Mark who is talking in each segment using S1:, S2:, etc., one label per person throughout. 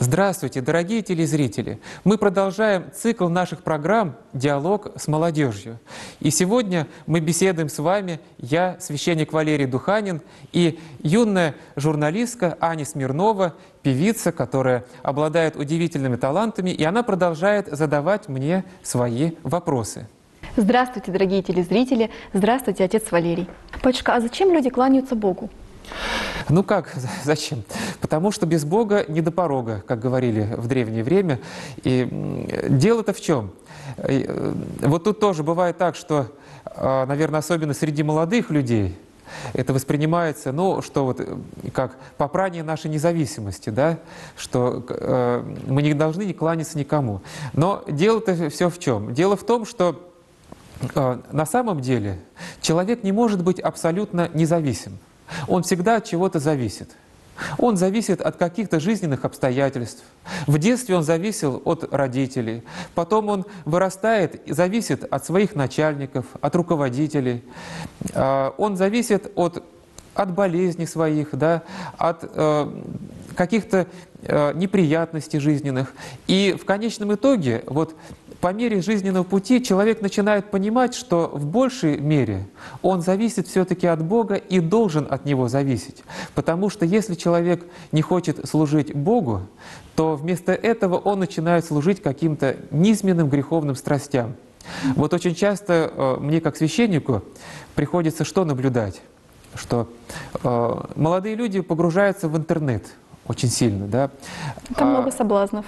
S1: Здравствуйте, дорогие телезрители! Мы продолжаем цикл наших программ «Диалог с молодежью». И сегодня мы беседуем с вами, я, священник Валерий Духанин, и юная журналистка Аня Смирнова, певица, которая обладает удивительными талантами, и она продолжает задавать мне свои вопросы.
S2: Здравствуйте, дорогие телезрители! Здравствуйте, отец Валерий! Батюшка, а зачем люди кланяются Богу?
S1: Ну как, зачем? Потому что без Бога не до порога, как говорили в древнее время. И дело-то в чем? Вот тут тоже бывает так, что, наверное, особенно среди молодых людей, это воспринимается, ну, что вот как попрание нашей независимости, да, что мы не должны не кланяться никому. Но дело-то все в чем? Дело в том, что на самом деле человек не может быть абсолютно независим. Он всегда от чего-то зависит. Он зависит от каких-то жизненных обстоятельств. В детстве он зависел от родителей. Потом он вырастает и зависит от своих начальников, от руководителей. Он зависит от болезней своих, да, от каких-то неприятностей жизненных. И в конечном итоге, вот по мере жизненного пути человек начинает понимать, что в большей мере он зависит все-таки от Бога и должен от Него зависеть. Потому что если человек не хочет служить Богу, то вместо этого он начинает служить каким-то низменным греховным страстям. Вот очень часто мне, как священнику, приходится что наблюдать? Что молодые люди погружаются в интернет очень сильно, да.
S2: Там много соблазнов.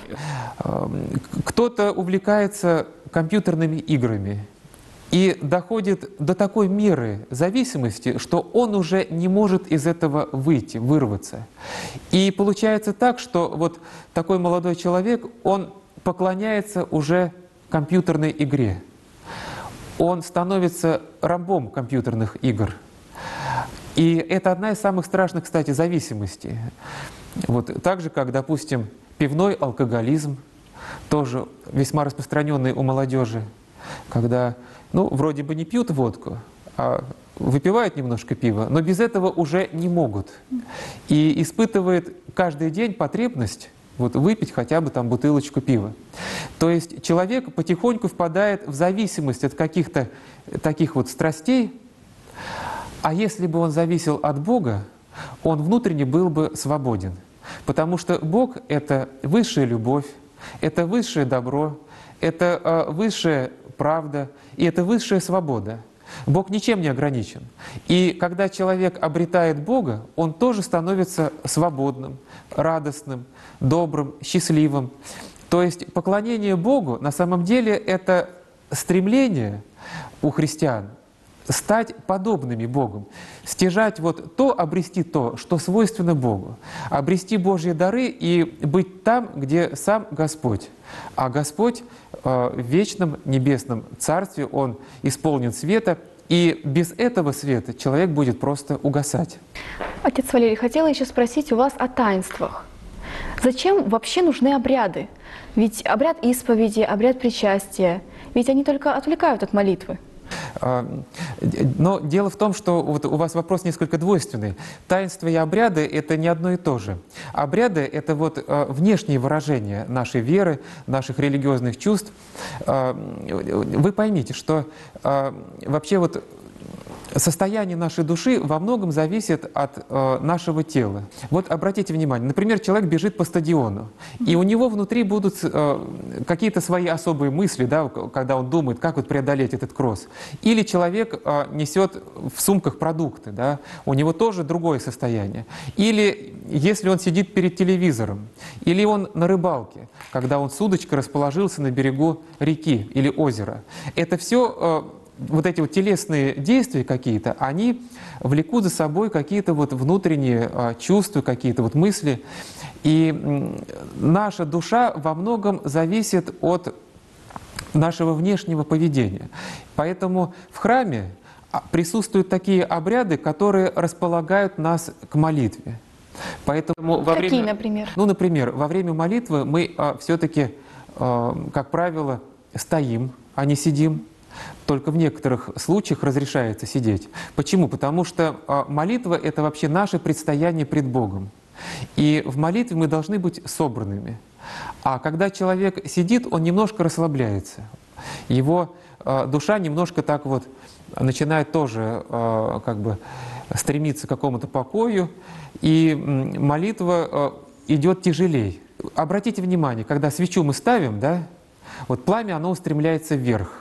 S1: Кто-то увлекается компьютерными играми и доходит до такой меры зависимости, что он уже не может из этого выйти, вырваться. И получается так, что вот такой молодой человек, он поклоняется уже компьютерной игре. Он становится рабом компьютерных игр. И это одна из самых страшных, кстати, зависимостей. Вот так же, как, допустим, пивной алкоголизм, тоже весьма распространенный у молодежи, когда, ну, вроде бы не пьют водку, а выпивают немножко пива, но без этого уже не могут. И испытывает каждый день потребность вот выпить хотя бы там бутылочку пива. То есть человек потихоньку впадает в зависимость от каких-то таких вот страстей, а если бы он зависел от Бога, он внутренне был бы свободен. Потому что Бог — это высшая любовь, это высшее добро, это высшая правда и это высшая свобода. Бог ничем не ограничен. И когда человек обретает Бога, он тоже становится свободным, радостным, добрым, счастливым. То есть поклонение Богу на самом деле это стремление у христиан стать подобными Богу, стяжать вот то, обрести то, что свойственно Богу, обрести Божьи дары и быть там, где сам Господь. А Господь в вечном небесном Царстве, Он исполнен света, и без этого света человек будет просто угасать.
S2: Отец Валерий, хотела еще спросить у вас о таинствах. Зачем вообще нужны обряды? Ведь обряд исповеди, обряд причастия, ведь они только отвлекают от молитвы.
S1: Но дело в том, что вот у вас вопрос несколько двойственный. Таинства и обряды — это не одно и то же. Обряды — это вот внешние выражения нашей веры, наших религиозных чувств. Вы поймите, что вообще вот состояние нашей души во многом зависит от нашего тела. Вот обратите внимание, например, человек бежит по стадиону, и у него внутри будут какие-то свои особые мысли, да, когда он думает, как вот преодолеть этот кросс. Или человек несет в сумках продукты, да, у него тоже другое состояние. Или если он сидит перед телевизором, или он на рыбалке, когда он с удочкой расположился на берегу реки или озера. Это все вот эти вот телесные действия какие-то, они влекут за собой какие-то вот внутренние чувства, какие-то вот мысли. И наша душа во многом зависит от нашего внешнего поведения. Поэтому в храме присутствуют такие обряды, которые располагают нас к молитве. Поэтому
S2: Какие, например?
S1: Ну, например, во время молитвы мы все-таки, как правило, стоим, а не сидим. Только в некоторых случаях разрешается сидеть. Почему? Потому что молитва — это вообще наше предстояние пред Богом. И в молитве мы должны быть собранными. А когда человек сидит, он немножко расслабляется. Его душа немножко так вот начинает тоже как бы стремиться к какому-то покою, и молитва идет тяжелее. Обратите внимание, когда свечу мы ставим, да, вот пламя, оно устремляется вверх.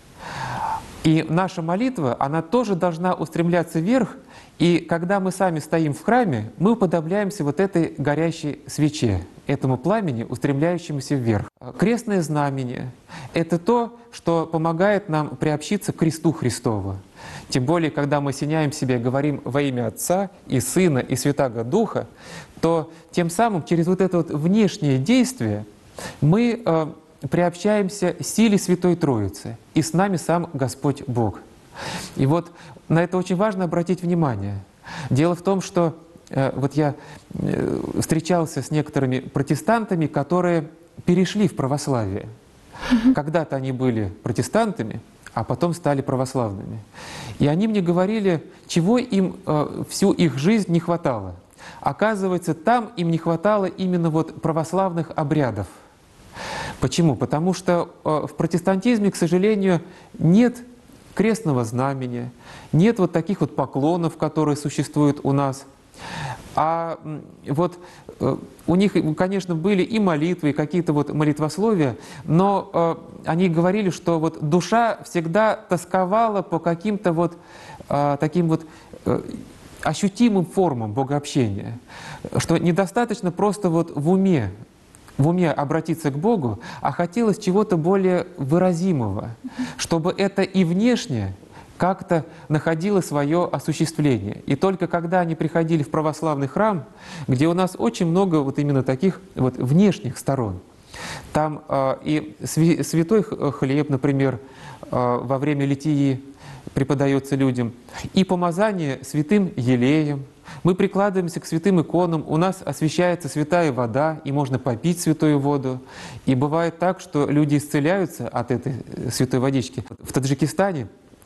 S1: И наша молитва, она тоже должна устремляться вверх, и когда мы сами стоим в храме, мы уподобляемся вот этой горящей свече, этому пламени, устремляющемуся вверх. Крестное знамение — это то, что помогает нам приобщиться к кресту Христову. Тем более, когда мы осеняем себя и говорим во имя Отца и Сына и Святаго Духа, то тем самым через вот это вот внешнее действие мы приобщаемся к силе Святой Троицы, и с нами сам Господь Бог. И вот на это очень важно обратить внимание. Дело в том, что вот я встречался с некоторыми протестантами, которые перешли в православие. Когда-то они были протестантами, а потом стали православными. И они мне говорили, чего им всю их жизнь не хватало. Оказывается, там им не хватало именно вот православных обрядов. Почему? Потому что в протестантизме, к сожалению, нет крестного знамения, нет вот таких вот поклонов, которые существуют у нас. А вот у них, конечно, были и молитвы, и какие-то вот молитвословия, но они говорили, что вот душа всегда тосковала по каким-то вот таким вот ощутимым формам богообщения, что недостаточно просто вот в уме обратиться к Богу, а хотелось чего-то более выразимого, чтобы это и внешне как-то находило свое осуществление. И только когда они приходили в православный храм, где у нас очень много вот именно таких вот внешних сторон, там и святой хлеб, например, во время литии преподается людям, и помазание святым елеем. Мы прикладываемся к святым иконам, у нас освящается святая вода, и можно попить святую воду. И бывает так, что люди исцеляются от этой святой водички. В Таджикистане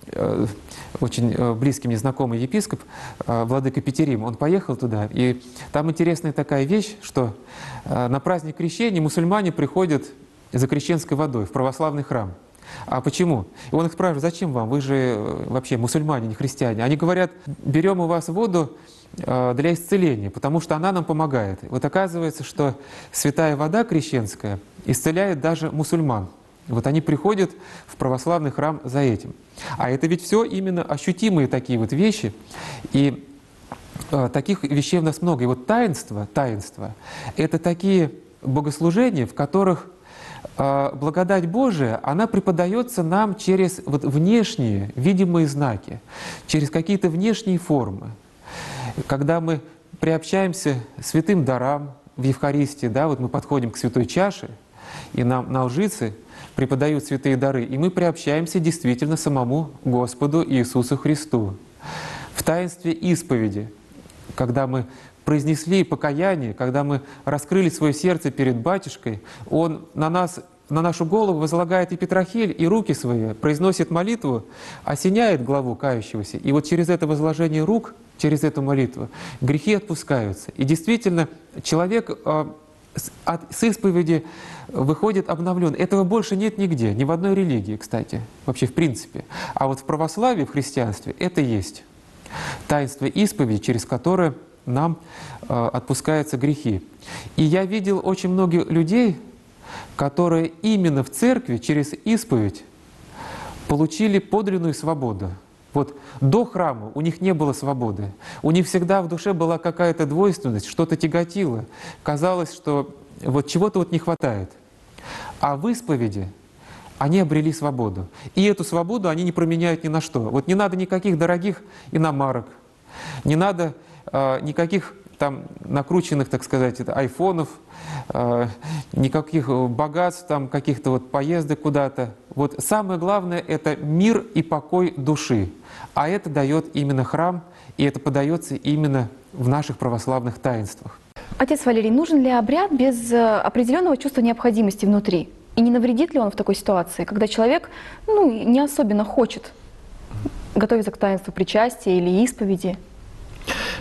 S1: очень близкий мне знакомый епископ, владыка Петерим, он поехал туда, и там интересная такая вещь, что на праздник крещения мусульмане приходят за крещенской водой в православный храм. А почему? И он их спрашивает, зачем вам? Вы же вообще мусульмане, не христиане. Они говорят, берем у вас воду для исцеления, потому что она нам помогает. Вот оказывается, что святая вода крещенская исцеляет даже мусульман. Вот они приходят в православный храм за этим. А это ведь все именно ощутимые такие вот вещи. И таких вещей у нас много. И вот таинство — это такие богослужения, в которых благодать Божия, она преподается нам через вот внешние видимые знаки, через какие-то внешние формы. Когда мы приобщаемся к святым дарам в Евхаристии, да, вот мы подходим к святой чаше, и нам на лжице преподают святые дары, и мы приобщаемся действительно самому Господу Иисусу Христу. В таинстве исповеди, когда мы произнесли покаяние, когда мы раскрыли свое сердце перед батюшкой, Он на нашу голову возлагает и петрохиль, и руки свои, произносит молитву, осеняет главу кающегося. И вот через это возложение рук, через эту молитву, грехи отпускаются. И действительно, человек с исповеди выходит обновлен. Этого больше нет нигде, ни в одной религии, кстати, вообще в принципе. А вот в православии, в христианстве это есть. Таинство исповеди, через которое нам отпускаются грехи. И я видел очень многих людей, которые именно в церкви через исповедь получили подлинную свободу. Вот до храма у них не было свободы. У них всегда в душе была какая-то двойственность, что-то тяготило. Казалось, что вот чего-то вот не хватает. А в исповеди они обрели свободу. И эту свободу они не променяют ни на что. Вот не надо никаких дорогих иномарок, не надо никаких там накрученных, так сказать, айфонов, никаких богатств, там каких-то вот поездок куда-то. Вот самое главное — это мир и покой души. А это дает именно храм, и это подается именно в наших православных таинствах.
S2: Отец Валерий, нужен ли обряд без определенного чувства необходимости внутри? И не навредит ли он в такой ситуации, когда человек не особенно хочет готовиться к таинству причастия или исповеди?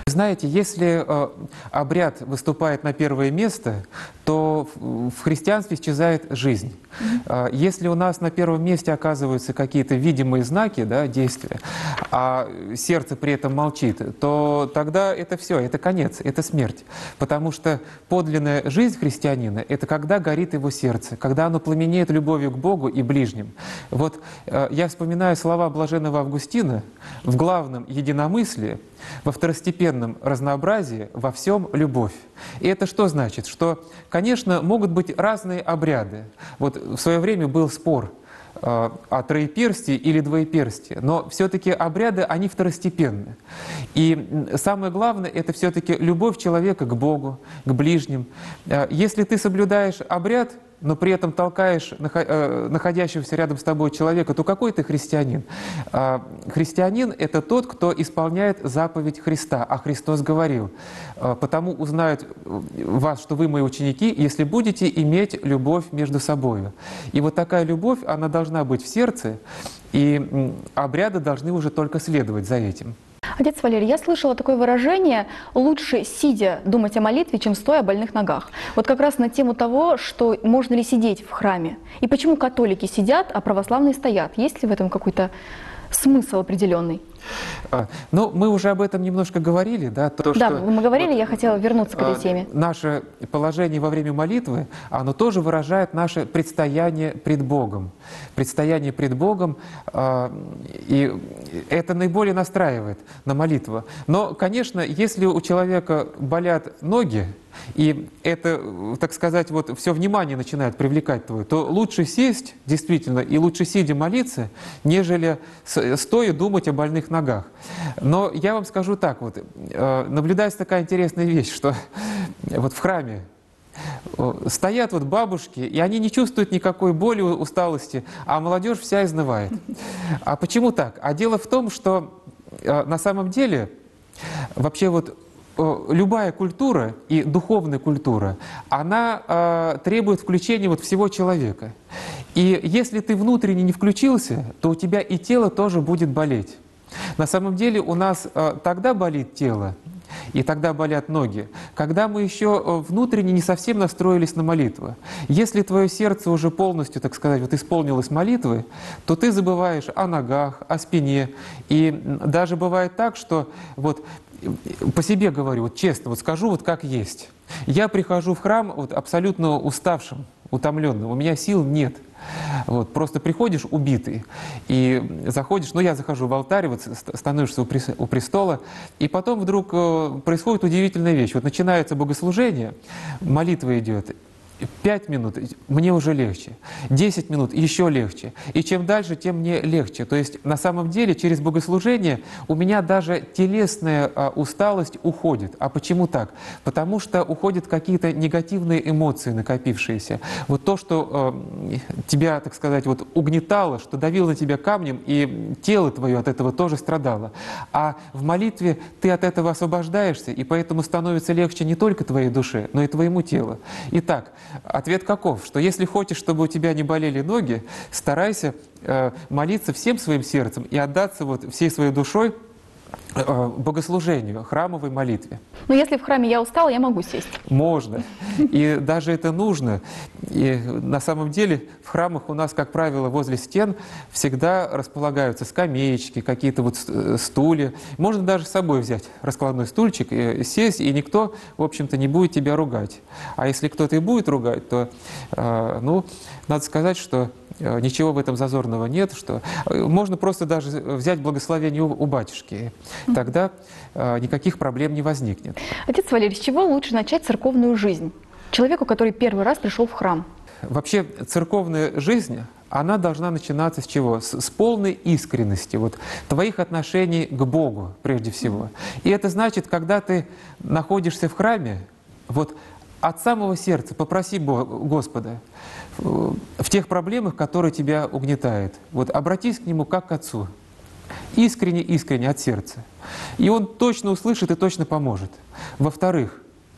S1: Знаете, если обряд выступает на первое место, то в христианстве исчезает жизнь. Если у нас на первом месте оказываются какие-то видимые знаки, да, действия, а сердце при этом молчит, то тогда это все, это конец, это смерть. Потому что подлинная жизнь христианина — это когда горит его сердце, когда оно пламенеет любовью к Богу и ближним. Вот я вспоминаю слова блаженного Августина: «В главном единомыслии, во второстепенном разнообразии, во всем любовь». И это что значит? Что, конечно, могут быть разные обряды. Вот в свое время был спор о троеперстии или двоеперстии, но все-таки обряды, они второстепенны. И самое главное — это все-таки любовь человека к Богу, к ближним. Если ты соблюдаешь обряд, но при этом толкаешь находящегося рядом с тобой человека, то какой ты христианин? Христианин — это тот, кто исполняет заповедь Христа. А Христос говорил: «Потому узнают вас, что вы мои ученики, если будете иметь любовь между собой». И вот такая любовь, она должна быть в сердце, и обряды должны уже только следовать за этим.
S2: Отец Валерий, я слышала такое выражение: лучше сидя думать о молитве, чем стоя о больных ногах. Вот как раз на тему того, что можно ли сидеть в храме, и почему католики сидят, а православные стоят. Есть ли в этом какой-то смысл определенный?
S1: Ну, мы уже об этом немножко говорили, да?
S2: Да, мы говорили, я хотела вернуться к этой теме.
S1: Наше положение во время молитвы, оно тоже выражает наше предстояние пред Богом. Предстояние пред Богом, и это наиболее настраивает на молитву. Но, конечно, если у человека болят ноги, и это, так сказать, вот все внимание начинает привлекать твое, то лучше сесть, действительно, и лучше сидя молиться, нежели стоя думать о больных ногах. Но я вам скажу так, вот, наблюдается такая интересная вещь, что вот в храме стоят вот бабушки, и они не чувствуют никакой боли, усталости, а молодежь вся изнывает. А почему так? А дело в том, что на самом деле вообще вот любая культура и духовная культура, она требует включения вот всего человека. И если ты внутренне не включился, то у тебя и тело тоже будет болеть. На самом деле у нас тогда болит тело, и тогда болят ноги, когда мы еще внутренне не совсем настроились на молитву. Если твое сердце уже полностью, так сказать, вот исполнилось молитвы, то ты забываешь о ногах, о спине. И даже бывает так, что вот по себе говорю, вот честно, вот скажу вот как есть. Я прихожу в храм вот абсолютно уставшим, утомленным, у меня сил нет. Вот, просто приходишь убитый и заходишь, ну я захожу в алтарь, вот становишься у престола, и потом вдруг происходит удивительная вещь. Вот начинается богослужение, молитва идет. 5 минут, мне уже легче. 10 минут, еще легче. И чем дальше, тем мне легче. То есть на самом деле через богослужение у меня даже телесная усталость уходит. А почему так? Потому что уходят какие-то негативные эмоции, накопившиеся. Вот то, что тебя, так сказать, вот угнетало, что давило на тебя камнем, и тело твое от этого тоже страдало. А в молитве ты от этого освобождаешься, и поэтому становится легче не только твоей душе, но и твоему телу. Итак, ответ каков? Что если хочешь, чтобы у тебя не болели ноги, старайся молиться всем своим сердцем и отдаться вот всей своей душой богослужению, храмовой молитве.
S2: Но если в храме я устала, я могу сесть.
S1: Можно. И даже это нужно. И на самом деле в храмах у нас, как правило, возле стен всегда располагаются скамеечки, какие-то вот стулья. Можно даже с собой взять раскладной стульчик и сесть, и никто, в общем-то, не будет тебя ругать. А если кто-то и будет ругать, то, ну, надо сказать, что ничего в этом зазорного нет, что можно просто даже взять благословение у батюшки. Тогда никаких проблем не возникнет.
S2: Отец Валерий, с чего лучше начать церковную жизнь человеку, который первый раз пришел в храм?
S1: Вообще церковная жизнь, она должна начинаться с чего? С полной искренности, вот, твоих отношений к Богу прежде всего. И это значит, когда ты находишься в храме, вот, от самого сердца попроси Господа в тех проблемах, которые тебя угнетают. Вот обратись к Нему как к Отцу. Искренне, искренне, от сердца. И Он точно услышит и точно поможет. Во-вторых,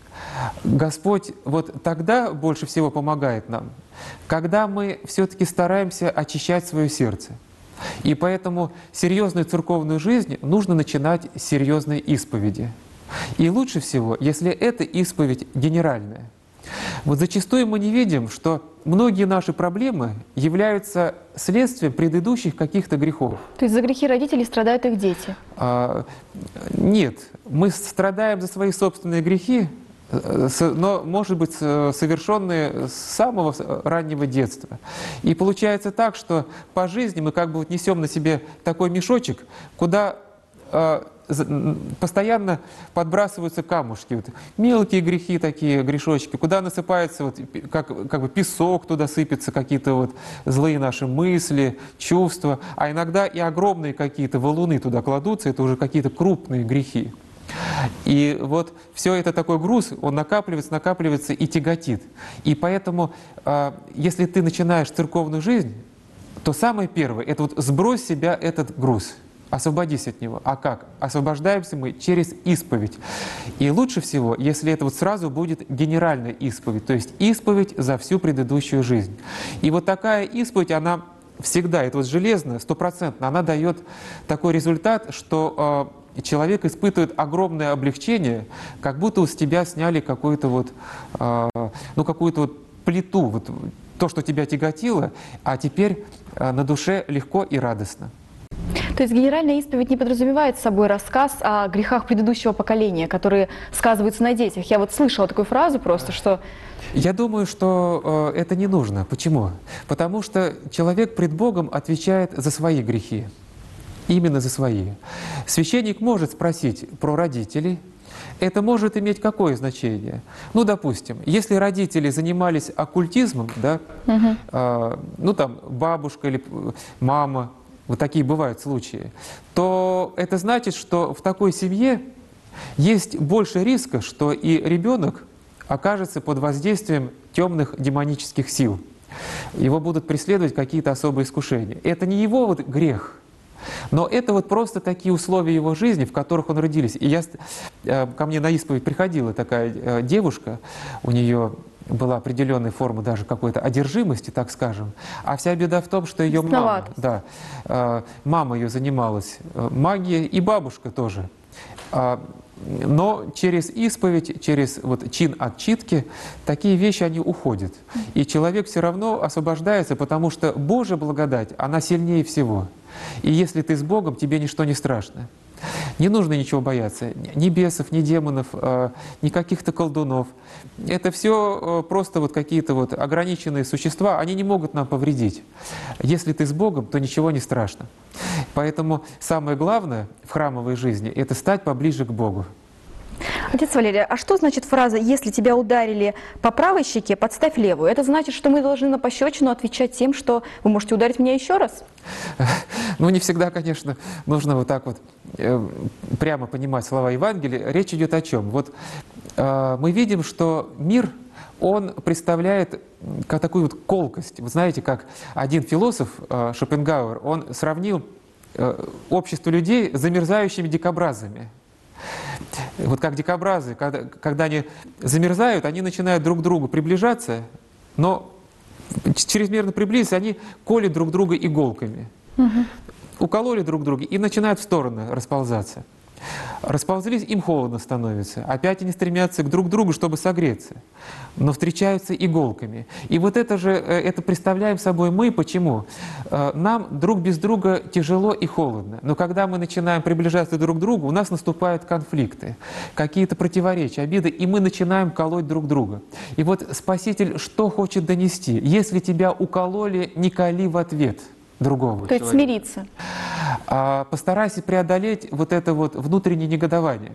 S1: Господь вот тогда больше всего помогает нам, когда мы все-таки стараемся очищать свое сердце. И поэтому серьезную церковную жизнь нужно начинать с серьезной исповеди. И лучше всего, если эта исповедь генеральная. Вот зачастую мы не видим, что многие наши проблемы являются следствием предыдущих каких-то грехов.
S2: То есть за грехи родителей страдают их дети?
S1: Нет, мы страдаем за свои собственные грехи, но, может быть, совершенные с самого раннего детства. И получается так, что по жизни мы как бы вот несем на себе такой мешочек, куда постоянно подбрасываются камушки, вот, мелкие грехи такие, грешочки, куда насыпается, вот, как бы песок, туда сыпятся какие-то вот злые наши мысли, чувства, а иногда и огромные какие-то валуны туда кладутся, это уже какие-то крупные грехи. И вот все это такой груз, он накапливается и тяготит. И поэтому, если ты начинаешь церковную жизнь, то самое первое – это вот сбрось с себя этот груз. Освободись от него. А как? Освобождаемся мы через исповедь. И лучше всего, если это вот сразу будет генеральная исповедь, то есть исповедь за всю предыдущую жизнь. И вот такая исповедь, она всегда, это вот железная, стопроцентно, она дает такой результат, что человек испытывает огромное облегчение, как будто с тебя сняли какую-то вот, какую-то вот плиту, вот, то, что тебя тяготило, а теперь на душе легко и радостно.
S2: То есть генеральная исповедь не подразумевает собой рассказ о грехах предыдущего поколения, которые сказываются на детях. Я вот слышала такую фразу просто, что…
S1: Я думаю, что это не нужно. Почему? Потому что человек пред Богом отвечает за свои грехи. Именно за свои. Священник может спросить про родителей. Это может иметь какое значение? Ну, допустим, если родители занимались оккультизмом, да, там бабушка или мама, вот такие бывают случаи, то это значит, что в такой семье есть больше риска, что и ребенок окажется под воздействием темных демонических сил. Его будут преследовать какие-то особые искушения. Это не его вот грех, но это вот просто такие условия его жизни, в которых он родился. И ко мне на исповедь приходила такая девушка, у нее была определенная форма даже какой-то одержимости, так скажем. А вся беда в том, что ее мама ее занималась магией, и бабушка тоже. Но через исповедь, через вот чин отчитки, такие вещи, они уходят. И человек все равно освобождается, потому что Божья благодать, она сильнее всего. И если ты с Богом, тебе ничто не страшно. Не нужно ничего бояться, ни бесов, ни демонов, ни каких-то колдунов. Это все просто вот какие-то вот ограниченные существа, они не могут нам повредить. Если ты с Богом, то ничего не страшно. Поэтому самое главное в храмовой жизни – это стать поближе к Богу.
S2: Отец Валерий, а что значит фраза «если тебя ударили по правой щеке, подставь левую»? Это значит, что мы должны на пощечину отвечать тем, что вы можете ударить меня еще раз?
S1: Ну, не всегда, конечно, нужно вот так вот прямо понимать слова Евангелия. Речь идет о чем? Вот мы видим, что мир, он представляет как такую вот колкость. Вы знаете, как один философ, Шопенгауэр, он сравнил общество людей с замерзающими дикобразами. Вот как дикобразы, когда они замерзают, они начинают друг к другу приближаться, но чрезмерно приблизиться, они колят друг друга иголками. Укололи друг друга и начинают в стороны расползаться. Расползлись, им холодно становится. Опять они стремятся друг к другу, чтобы согреться. Но встречаются иголками. И вот это представляем собой мы. Почему? Нам друг без друга тяжело и холодно. Но когда мы начинаем приближаться друг к другу, у нас наступают конфликты, какие-то противоречия, обиды, и мы начинаем колоть друг друга. И вот Спаситель что хочет донести? Если тебя укололи, не коли в ответ другого человека.
S2: То есть смириться.
S1: Постарайся преодолеть вот это вот внутреннее негодование.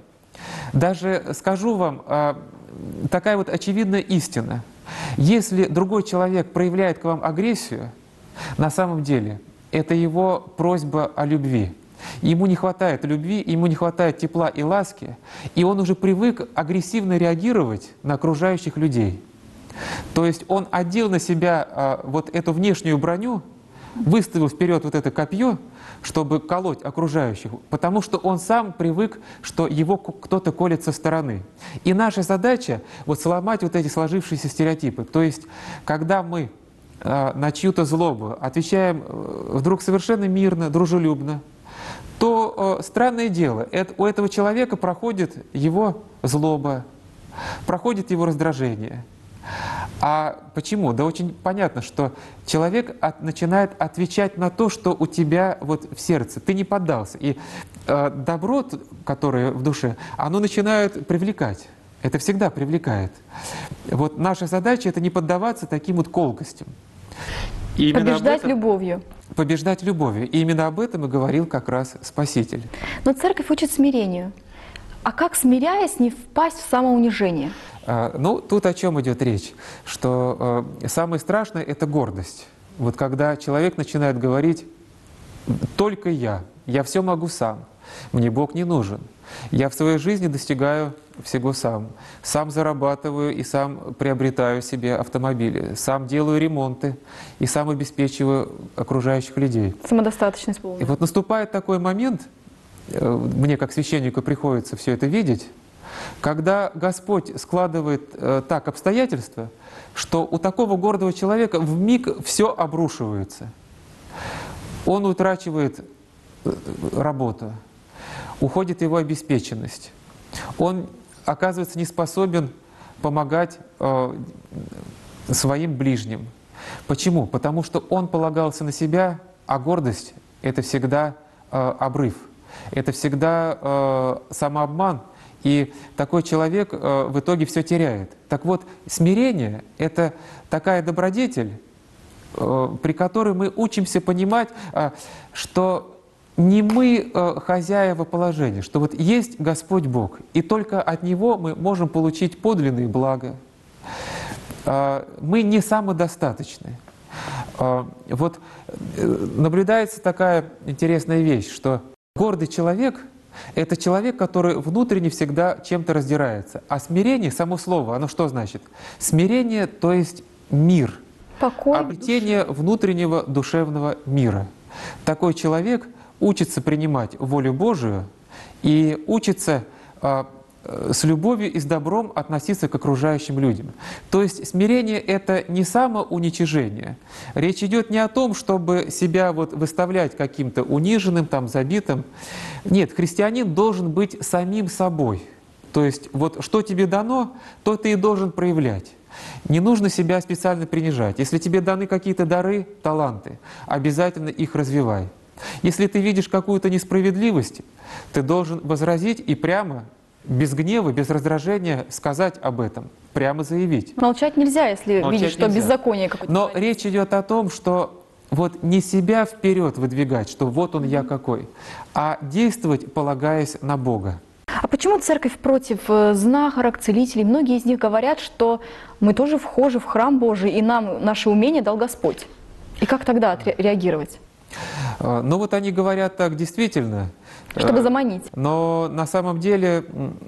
S1: Даже скажу вам, такая вот очевидная истина. Если другой человек проявляет к вам агрессию, на самом деле это его просьба о любви. Ему не хватает любви, ему не хватает тепла и ласки, и он уже привык агрессивно реагировать на окружающих людей. То есть он одел на себя вот эту внешнюю броню, выставил вперед вот это копье, чтобы колоть окружающих, потому что он сам привык, что его кто-то колет со стороны. И наша задача вот сломать вот эти сложившиеся стереотипы. То есть, когда мы на чью-то злобу отвечаем вдруг совершенно мирно, дружелюбно, то странное дело, у этого человека проходит его злоба, проходит его раздражение. А почему? Да очень понятно, что человек начинает отвечать на то, что у тебя вот в сердце. Ты не поддался. И добро, которое в душе, оно начинает привлекать. Это всегда привлекает. Вот наша задача — это не поддаваться таким вот колкостям. И
S2: побеждать любовью.
S1: Побеждать любовью. И именно об этом и говорил как раз Спаситель.
S2: Но церковь учит смирению. А как, смиряясь, не впасть в самоунижение?
S1: Ну, тут о чем идет речь? Что самое страшное — это гордость. Вот когда человек начинает говорить: «Только я все могу сам, мне Бог не нужен, я в своей жизни достигаю всего сам зарабатываю и сам приобретаю себе автомобили, сам делаю ремонты и сам обеспечиваю окружающих людей».
S2: Самодостаточность полная.
S1: И вот наступает такой момент, мне как священнику приходится все это видеть, когда Господь складывает так обстоятельства, что у такого гордого человека вмиг все обрушивается. Он утрачивает работу, уходит его обеспеченность. Он оказывается не способен помогать своим ближним. Почему? Потому что он полагался на себя, а гордость — это всегда обрыв, это всегда самообман. И такой человек в итоге все теряет. Так вот, смирение — это такая добродетель, при которой мы учимся понимать, что не мы хозяева положения, что вот есть Господь Бог, и только от Него мы можем получить подлинные блага. Мы не самодостаточны. Вот наблюдается такая интересная вещь, что гордый человек — это человек, который внутренне всегда чем-то раздирается. А смирение, само слово, оно что значит? Смирение, то есть мир,
S2: покой,
S1: обретение внутреннего душевного мира. Такой человек учится принимать волю Божию и учится с любовью и с добром относиться к окружающим людям. То есть смирение — это не самоуничижение. Речь идет не о том, чтобы себя вот выставлять каким-то униженным, там, забитым. Нет, христианин должен быть самим собой. То есть вот что тебе дано, то ты и должен проявлять. Не нужно себя специально принижать. Если тебе даны какие-то дары, таланты, обязательно их развивай. Если ты видишь какую-то несправедливость, ты должен возразить и прямо, без гнева, без раздражения сказать об этом, прямо заявить.
S2: Молчать нельзя, если
S1: Молчать
S2: видишь, что
S1: нельзя.
S2: беззаконие какое-то.
S1: Но речь идет о том, что вот не себя вперед выдвигать, что вот он я какой, а действовать, полагаясь на Бога.
S2: А почему церковь против знахарок, целителей? Многие из них говорят, что мы тоже вхожи в храм Божий, и нам наше умение дал Господь. И как тогда реагировать?
S1: Ну вот они говорят так действительно.
S2: Чтобы заманить.
S1: Но на самом деле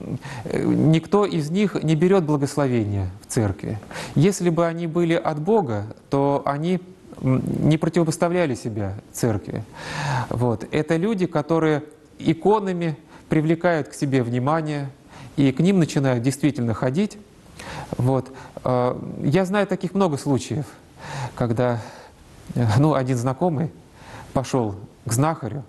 S1: никто из них не берет благословения в церкви. Если бы они были от Бога, то они не противопоставляли себя церкви. Вот. Это люди, которые иконами привлекают к себе внимание, и к ним начинают действительно ходить. Вот. Я знаю таких много случаев, когда один знакомый пошел к знахарю,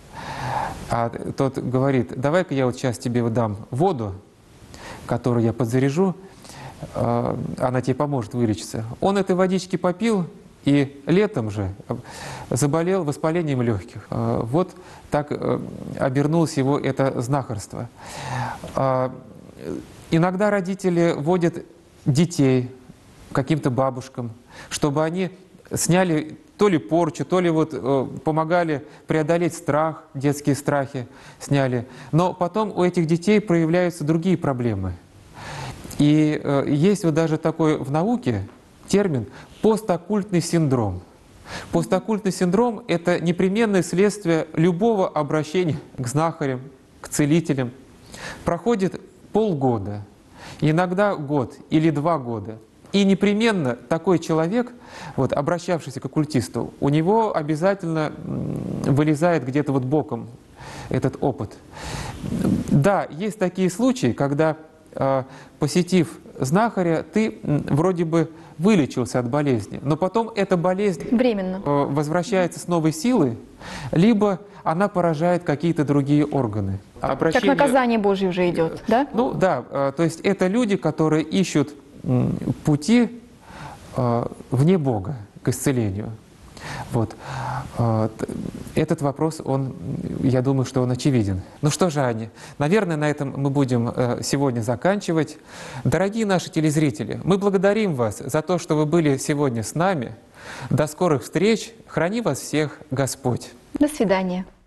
S1: а тот говорит: давай-ка я вот сейчас тебе дам воду, которую я подзаряжу, она тебе поможет вылечиться. Он этой водички попил и летом же заболел воспалением легких. Вот так обернулось его это знахарство. Иногда родители водят детей к каким-то бабушкам, чтобы они сняли то ли порчу, то ли вот помогали преодолеть страх, детские страхи сняли. Но потом у этих детей проявляются другие проблемы. И есть вот даже такой в науке термин «постоккультный синдром». Постоккультный синдром — это непременное следствие любого обращения к знахарям, к целителям. Проходит полгода, иногда год или 2 года. И непременно такой человек, вот, обращавшийся к оккультисту, у него обязательно вылезает где-то вот боком этот опыт. Да, есть такие случаи, когда, посетив знахаря ты вроде бы вылечился от болезни, но потом эта болезнь
S2: Временно.
S1: возвращается с новой силой, либо она поражает какие-то другие органы.
S2: Как наказание Божье уже идет, да?
S1: Ну да, то есть это люди, которые ищут пути вне Бога к исцелению. Вот. Этот вопрос, я думаю, что он очевиден. Ну что же, Аня, наверное, на этом мы будем сегодня заканчивать. Дорогие наши телезрители, мы благодарим вас за то, что вы были сегодня с нами. До скорых встреч. Храни вас всех Господь.
S2: До свидания.